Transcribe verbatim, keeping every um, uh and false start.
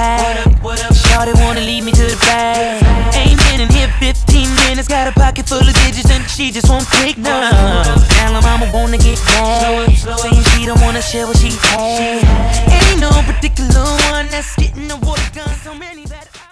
bag. Shawty wanna lead me to the bag. Ain't been in here fifteen minutes, got a pocket full of digits and she just won't take none. Now my mama wanna get mad, saying she don't wanna share what she had. Ain't no particular one that's getting the water gun, so many better.